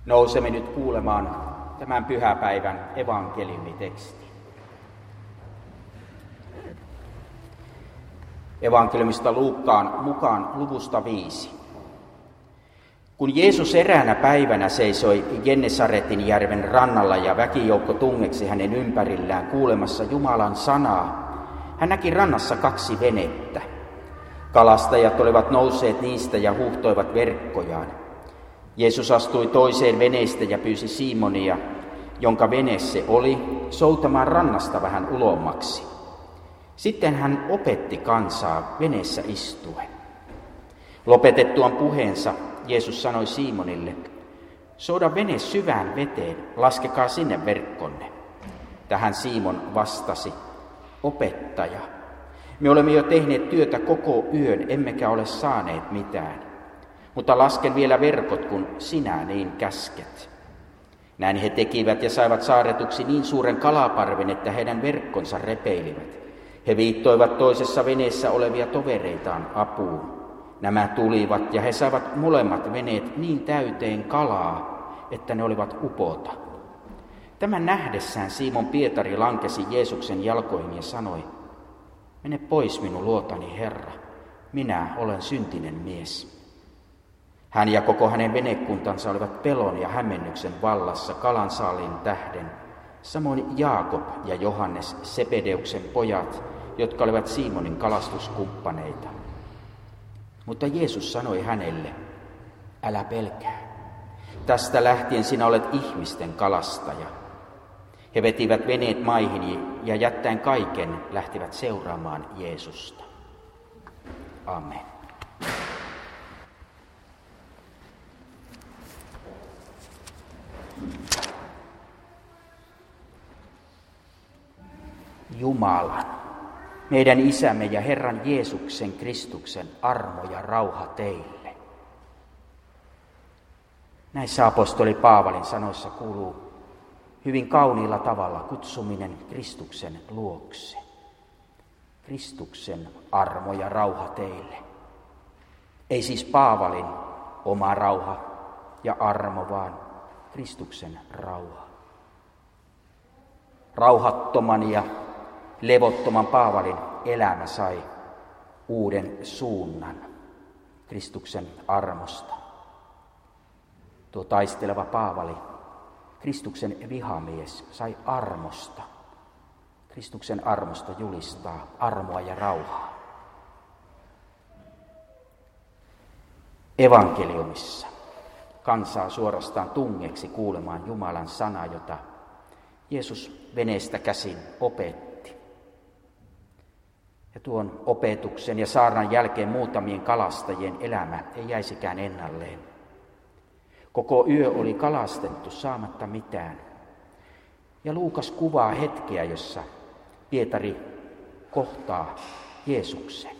Nousemme nyt kuulemaan tämän pyhäpäivän evankeliumiteksti. Evankeliumista Luukkaan mukaan luvusta 5. Kun Jeesus eräänä päivänä seisoi Gennesaretin järven rannalla ja väkijoukko tungeksi hänen ympärillään kuulemassa Jumalan sanaa, hän näki rannassa 2 venettä. Kalastajat olivat nousseet niistä ja huuhtoivat verkkojaan. Jeesus astui toiseen veneestä ja pyysi Simonia, jonka vene se oli, soutamaan rannasta vähän ulommaksi. Sitten hän opetti kansaa veneessä istuen. Lopetettuaan puheensa Jeesus sanoi Simonille, souda vene syvään veteen, laskekaa sinne verkkonne. Tähän Simon vastasi, opettaja, me olemme jo tehneet työtä koko yön, emmekä ole saaneet mitään. Mutta lasken vielä verkot, kun sinä niin käsket. Näin he tekivät ja saivat saaretuksi niin suuren kalaparven, että heidän verkkonsa repeilivät. He viittoivat toisessa veneessä olevia tovereitaan apuun. Nämä tulivat ja he saivat molemmat veneet niin täyteen kalaa, että ne olivat upota. Tämän nähdessään Simon Pietari lankesi Jeesuksen jalkoihin ja sanoi, mene pois minun luotani, Herra, minä olen syntinen mies. Hän ja koko hänen venekuntansa olivat pelon ja hämmennyksen vallassa kalansaaliin tähden, samoin Jaakob ja Johannes, Sebedeuksen pojat, jotka olivat Simonin kalastuskumppaneita. Mutta Jeesus sanoi hänelle, älä pelkää, tästä lähtien sinä olet ihmisten kalastaja. He vetivät veneet maihin ja jättäen kaiken lähtivät seuraamaan Jeesusta. Amen. Jumalan, meidän Isämme ja Herran Jeesuksen Kristuksen armo ja rauha teille. Näissä apostoli Paavalin sanoissa kuuluu hyvin kauniilla tavalla kutsuminen Kristuksen luokse. Kristuksen armo ja rauha teille. Ei siis Paavalin oma rauha ja armo, vaan Kristuksen rauha. Rauhattoman ja levottoman Paavalin elämä sai uuden suunnan Kristuksen armosta. Tuo taisteleva Paavali, Kristuksen vihamies, sai armosta. Kristuksen armosta julistaa armoa ja rauhaa. Evankeliumissa kansaa suorastaan tungeksi kuulemaan Jumalan sanaa, jota Jeesus veneestä käsin opetti. Ja tuon opetuksen ja saarnan jälkeen muutamien kalastajien elämä ei jäisikään ennalleen. Koko yö oli kalastettu saamatta mitään. Ja Luukas kuvaa hetkeä, jossa Pietari kohtaa Jeesuksen.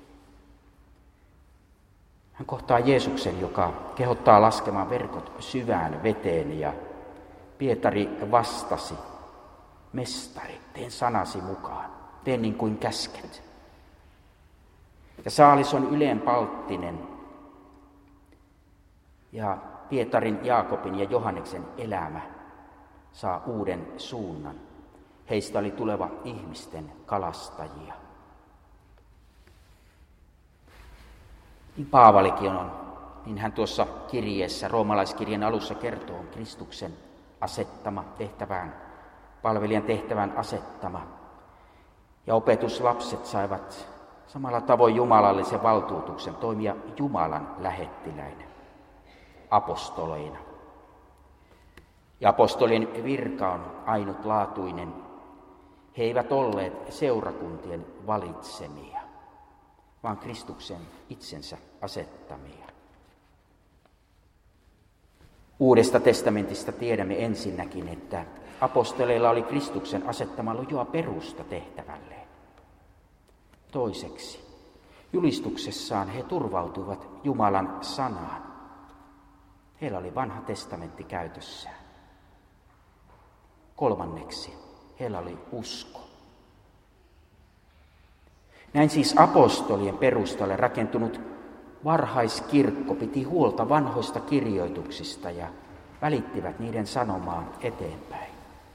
Hän kohtaa Jeesuksen, joka kehottaa laskemaan verkot syvään veteen, ja Pietari vastasi, mestari, teen sanasi mukaan, teen niin kuin käsket. Ja saalis on ylenpalttinen, ja Pietarin, Jaakobin ja Johanneksen elämä saa uuden suunnan. Heistä oli tuleva ihmisten kalastajia. Niin Paavalikin on, niin hän tuossa kirjeessä, roomalaiskirjan alussa kertoo, on Kristuksen asettama tehtävään, palvelijan tehtävän asettama. Ja opetuslapset saivat samalla tavoin jumalallisen valtuutuksen toimia Jumalan lähettiläinä, apostoleina. Ja apostolien virka on ainutlaatuinen. He eivät olleet seurakuntien valitsemia, vaan Kristuksen itsensä asettamia. Uudesta testamentista tiedämme ensinnäkin, että apostoleilla oli Kristuksen asettama luja perusta tehtävälleen. Toiseksi, julistuksessaan he turvautuivat Jumalan sanaan. Heillä oli vanha testamentti käytössään. Kolmanneksi, heillä oli usko. Näin siis apostolien perustalle rakentunut varhaiskirkko piti huolta vanhoista kirjoituksista ja välittivät niiden sanomaan eteenpäin.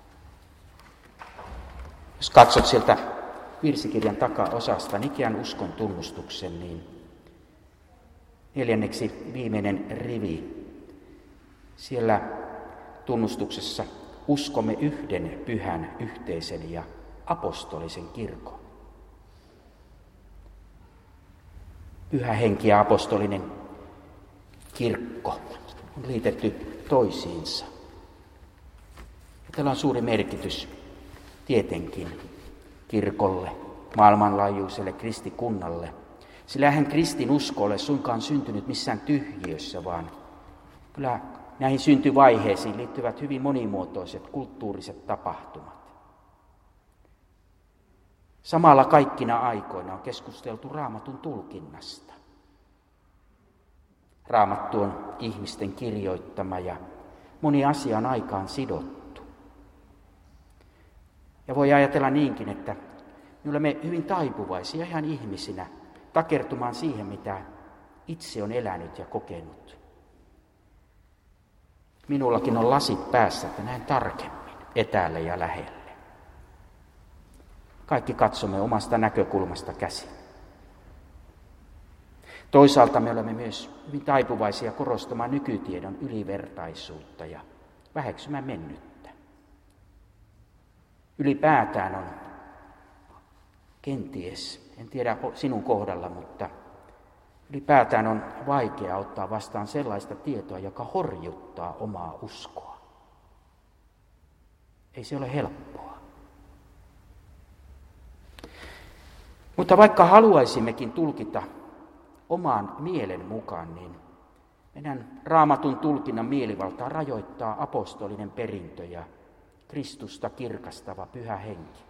Jos katsot sieltä virsikirjan takaosasta Nikean uskon tunnustuksen, niin 4. viimeinen rivi. Siellä tunnustuksessa uskomme yhden pyhän yhteisen ja apostolisen kirkon. Pyhä henki ja apostolinen kirkko on liitetty toisiinsa. Tällä on suuri merkitys tietenkin kirkolle, maailmanlaajuiselle kristikunnalle. Sillä eihän kristinusko ole suinkaan syntynyt missään tyhjiössä, vaan kyllä näihin syntyvaiheisiin liittyvät hyvin monimuotoiset kulttuuriset tapahtumat. Samalla kaikkina aikoina on keskusteltu Raamatun tulkinnasta. Raamattu on ihmisten kirjoittama ja moni asia on aikaan sidottu. Ja voi ajatella niinkin, että me olemme hyvin taipuvaisia ihan ihmisinä takertumaan siihen, mitä itse on elänyt ja kokenut. Minullakin on lasit päässä, että näen tarkemmin etäällä ja lähellä. Kaikki katsomme omasta näkökulmasta käsin. Toisaalta me olemme myös hyvin taipuvaisia korostamaan nykytiedon ylivertaisuutta ja väheksymään mennyttä. Ylipäätään on kenties, en tiedä sinun kohdalla, mutta ylipäätään on vaikea ottaa vastaan sellaista tietoa, joka horjuttaa omaa uskoa. Ei se ole helppoa. Mutta vaikka haluaisimmekin tulkita omaan mielen mukaan, niin meidän Raamatun tulkinnan mielivaltaa rajoittaa apostolinen perintö ja Kristusta kirkastava pyhä henki.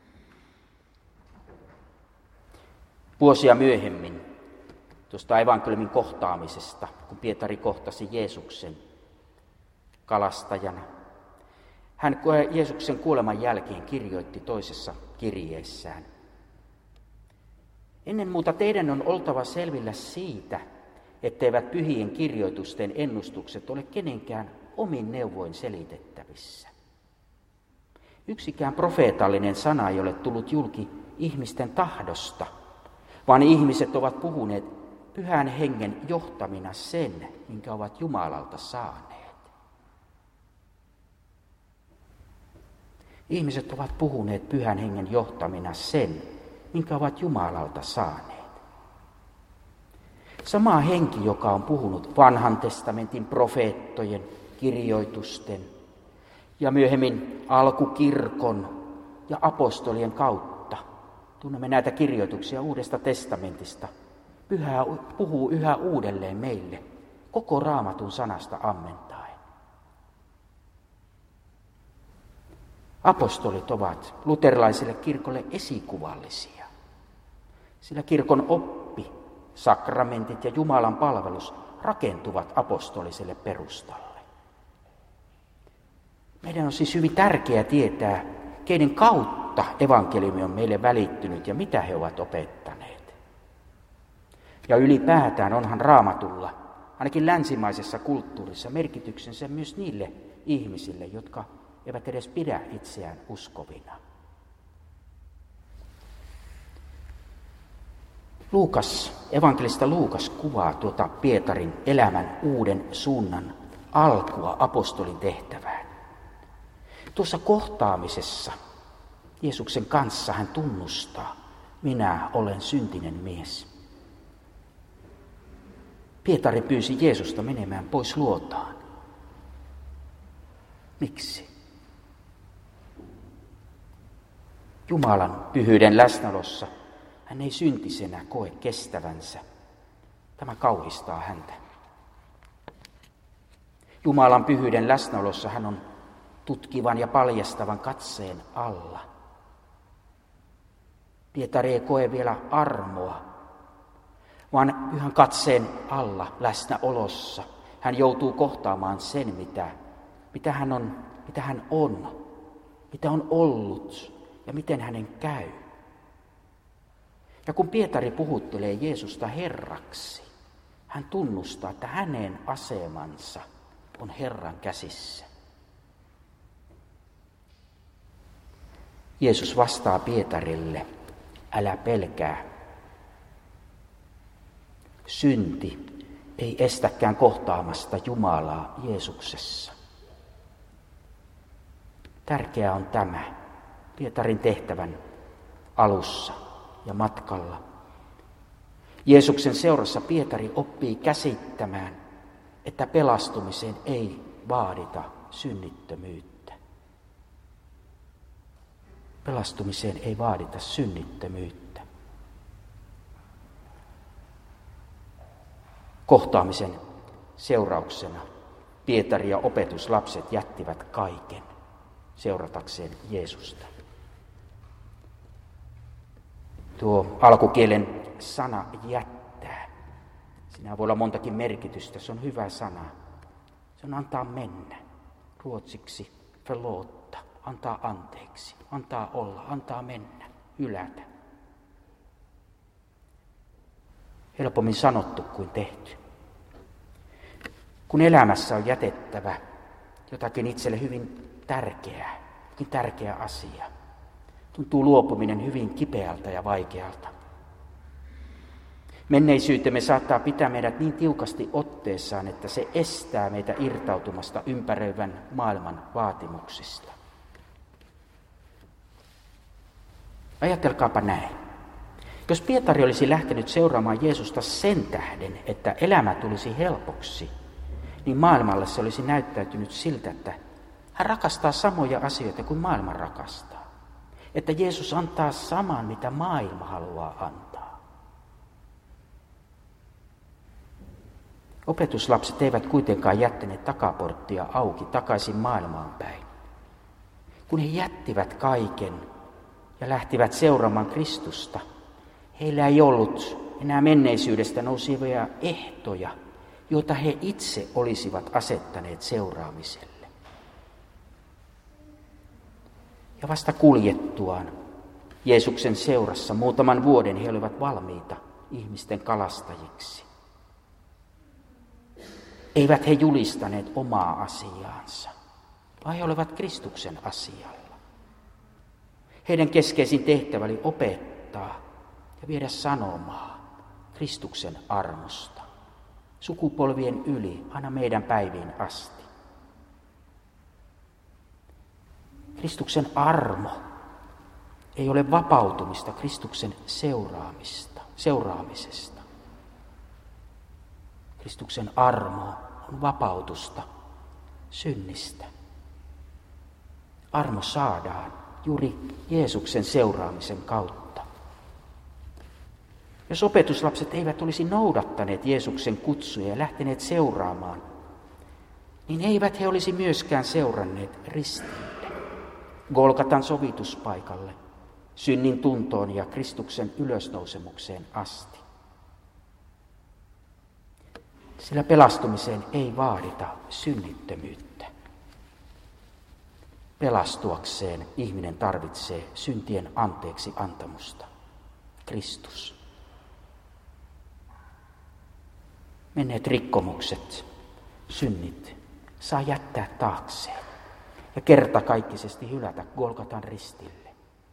Vuosia myöhemmin tuosta evankeliumin kohtaamisesta, kun Pietari kohtasi Jeesuksen kalastajana, hän Jeesuksen kuoleman jälkeen kirjoitti toisessa kirjeessään: ennen muuta teidän on oltava selvillä siitä, etteivät pyhien kirjoitusten ennustukset ole kenenkään omin neuvoin selitettävissä. Yksikään profeetallinen sana ei ole tullut julki ihmisten tahdosta, vaan ihmiset ovat puhuneet pyhän hengen johtamina sen, minkä ovat Jumalalta saaneet. Ihmiset ovat puhuneet pyhän hengen johtamina sen, minkä ovat Jumalalta saaneet. Sama henki, joka on puhunut vanhan testamentin profeettojen, kirjoitusten ja myöhemmin alkukirkon ja apostolien kautta. Tunnemme näitä kirjoituksia Uudesta testamentista. Puhuu yhä uudelleen meille koko Raamatun sanasta ammentaen. Apostolit ovat luterilaiselle kirkolle esikuvallisia, sillä kirkon oppi, sakramentit ja Jumalan palvelus rakentuvat apostoliselle perustalle. Meidän on siis hyvin tärkeää tietää, keiden kautta evankeliumi on meille välittynyt ja mitä he ovat opettaneet. Ja ylipäätään onhan Raamatulla, ainakin länsimaisessa kulttuurissa, merkityksensä myös niille ihmisille, jotka eivät edes pidä itseään uskovina. Evankelista Luukas kuvaa tuota Pietarin elämän uuden suunnan alkua apostolin tehtävään. Tuossa kohtaamisessa Jeesuksen kanssa hän tunnustaa: minä olen syntinen mies. Pietari pyysi Jeesusta menemään pois luotaan. Miksi? Jumalan pyhyyden läsnäolossa hän ei syntisenä koe kestävänsä. Tämä kauhistaa häntä. Jumalan pyhyyden läsnäolossa hän on tutkivan ja paljastavan katseen alla. Pietari ei koe vielä armoa, vaan pyhän katseen alla läsnäolossa hän joutuu kohtaamaan sen, mitä hän on, mitä on ollut ja miten hänen käy. Ja kun Pietari puhuttelee Jeesusta Herraksi, hän tunnustaa, että hänen asemansa on Herran käsissä. Jeesus vastaa Pietarille, älä pelkää. Synti ei estäkään kohtaamasta Jumalaa Jeesuksessa. Tärkeää on tämä Pietarin tehtävän alussa ja matkalla. Jeesuksen seurassa Pietari oppii käsittämään, että pelastumiseen ei vaadita synnittömyyttä. Pelastumiseen ei vaadita synnittömyyttä. Kohtaamisen seurauksena Pietari ja opetuslapset jättivät kaiken seuratakseen Jeesusta. Tuo alkukielen sana jättää. Siinä voi olla montakin merkitystä. Se on hyvä sana. Se on antaa mennä. Ruotsiksi förlåta, antaa anteeksi, antaa olla, antaa mennä, hylätä. Helpommin sanottu kuin tehty. Kun elämässä on jätettävä jotakin itselle hyvin tärkeä asia, tuntuu luopuminen hyvin kipeältä ja vaikealta. Menneisyytemme saattaa pitää meidät niin tiukasti otteessaan, että se estää meitä irtautumasta ympäröivän maailman vaatimuksista. Ajatelkaapa näin. Jos Pietari olisi lähtenyt seuraamaan Jeesusta sen tähden, että elämä tulisi helpoksi, niin maailmalle se olisi näyttäytynyt siltä, että hän rakastaa samoja asioita kuin maailma rakastaa. Että Jeesus antaa saman, mitä maailma haluaa antaa. Opetuslapset eivät kuitenkaan jättäneet takaporttia auki takaisin maailmaan päin. Kun he jättivät kaiken ja lähtivät seuraamaan Kristusta, heillä ei ollut enää menneisyydestä nousevia ehtoja, joita he itse olisivat asettaneet seuraamiselle. Ja vasta kuljettuaan Jeesuksen seurassa muutaman vuoden he olivat valmiita ihmisten kalastajiksi. Eivät he julistaneet omaa asiaansa, vaan he olivat Kristuksen asialla. Heidän keskeisin tehtävä oli opettaa ja viedä sanomaa Kristuksen armosta, sukupolvien yli aina meidän päiviin asti. Kristuksen armo ei ole vapautumista Kristuksen seuraamisesta. Kristuksen armo on vapautusta synnistä. Armo saadaan juuri Jeesuksen seuraamisen kautta. Jos opetuslapset eivät olisi noudattaneet Jeesuksen kutsuja ja lähteneet seuraamaan, niin eivät he olisi myöskään seuranneet ristille, Golgatan sovituspaikalle, synnin tuntoon ja Kristuksen ylösnousemukseen asti. Sillä pelastumiseen ei vaadita synnittömyyttä. Pelastuakseen ihminen tarvitsee syntien anteeksi antamusta. Kristus. Menneet rikkomukset, synnit saa jättää taakseen ja kertakaikkisesti hylätä Golgatan ristille.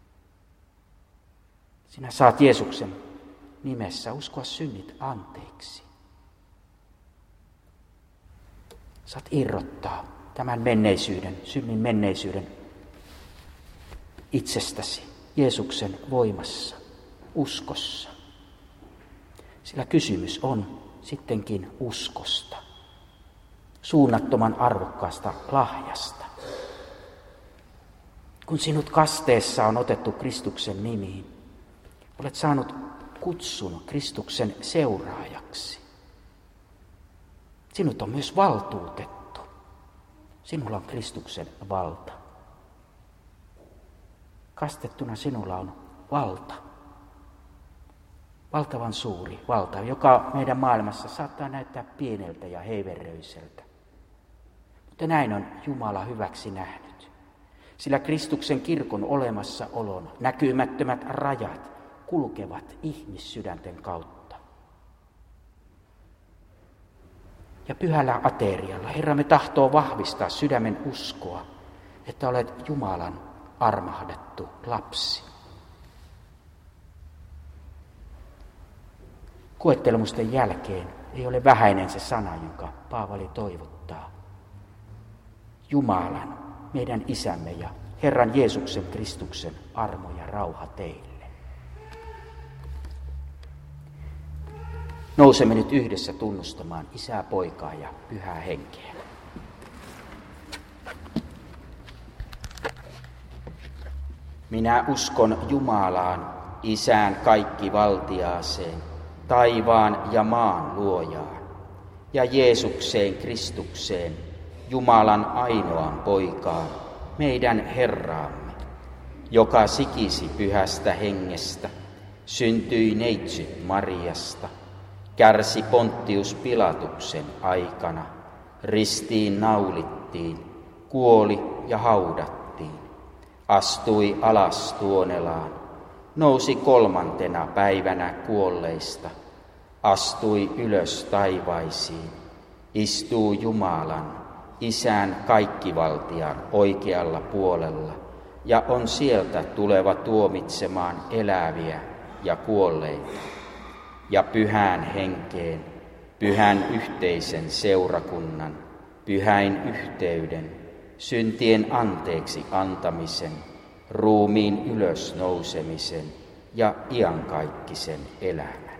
Sinä saat Jeesuksen nimessä uskoa synnit anteeksi. Saat irrottaa tämän synnin menneisyyden itsestäsi Jeesuksen voimassa, uskossa. Sillä kysymys on sittenkin uskosta, suunnattoman arvokkaasta lahjasta. Kun sinut kasteessa on otettu Kristuksen nimiin, olet saanut kutsun Kristuksen seuraajaksi. Sinut on myös valtuutettu. Sinulla on Kristuksen valta. Kastettuna sinulla on valta. Valtavan suuri valta, joka meidän maailmassa saattaa näyttää pieneltä ja heiveröiseltä. Mutta näin on Jumala hyväksi nähnyt. Sillä Kristuksen kirkon olemassaolon näkymättömät rajat kulkevat ihmissydänten kautta. Ja pyhällä aterialla Herramme tahtoo vahvistaa sydämen uskoa, että olet Jumalan armahdettu lapsi. Koettelemusten jälkeen ei ole vähäinen se sana, jonka Paavali toivottaa. Jumalan, meidän Isämme ja Herran Jeesuksen Kristuksen armo ja rauha teille. Nousemme nyt yhdessä tunnustamaan Isää, Poikaa ja Pyhää Henkeä. Minä uskon Jumalaan, Isään kaikkivaltiaaseen, taivaan ja maan luojaan, ja Jeesukseen Kristukseen, Jumalan ainoan Poikaan, meidän Herraamme, joka sikisi Pyhästä Hengestä, syntyi neitsyt Mariasta, kärsi Pontius Pilatuksen aikana, ristiin naulittiin, kuoli ja haudattiin, astui alas tuonelaan, nousi 3. päivänä kuolleista, astui ylös taivaisiin, istuu Jumalan, Isän kaikkivaltian oikealla puolella ja on sieltä tuleva tuomitsemaan eläviä ja kuolleita. Ja Pyhään Henkeen, pyhän yhteisen seurakunnan, pyhäin yhteyden, syntien anteeksi antamisen, ruumiin ylösnousemisen ja iankaikkisen elämän.